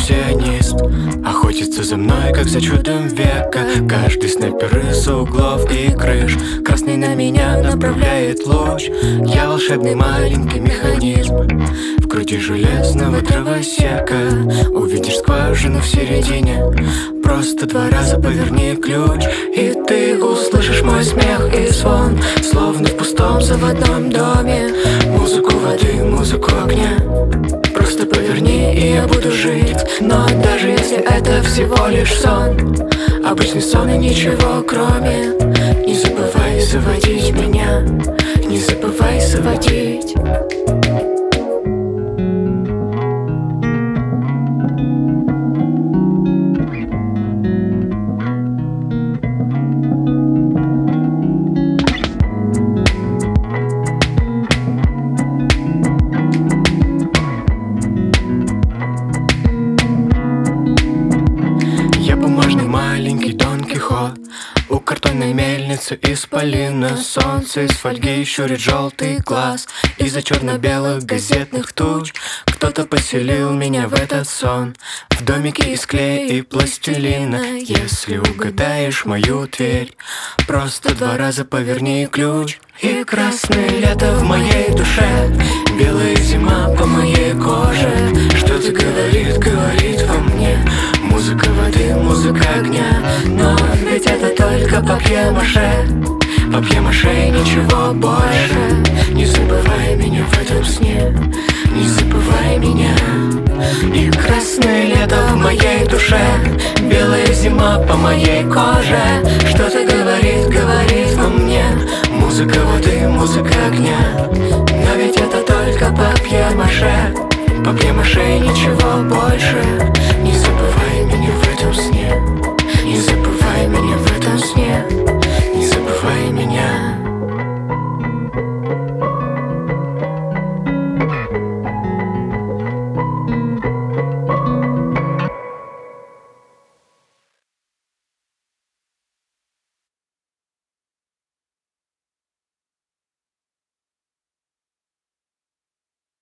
иллюзионист охотится за мной, как за чудом века. Каждый снайпер из углов и крыш красный на меня направляет луч. Я волшебный маленький механизм в груди железного дровосека. Увидишь скважину в середине, просто 2 раза поверни ключ, и ты услышишь мой смех и звон, словно в пустом заводном доме. Музыку воды, музыку огня, просто поверни, и я буду жить. Но даже если это всего лишь сон, обычный сон и ничего кроме, не забывай заводить меня, не забывай заводить. Маленький Дон Кихот у картонной мельницы исполина. Солнце из фольги щурит желтый глаз из-за черно-белых газетных туч. Кто-то поселил меня в этот сон в домике из клея и пластилина. Если угадаешь мою дверь, просто 2 раза поверни ключ, и красное лето в моей душе, белая зима по моей коже. Что-то говорит, говорит во мне, музыка воды, музыка огня. Но ведь это только папье-маше, папье-маше, ничего больше. Не забывай меня в этом сне, не забывай меня. И красное лето в моей душе, белая зима по моей коже. Что-то говорит, говорит во мне, музыка воды, музыка огня. Но ведь это только папье-маше, папье-маше, ничего больше.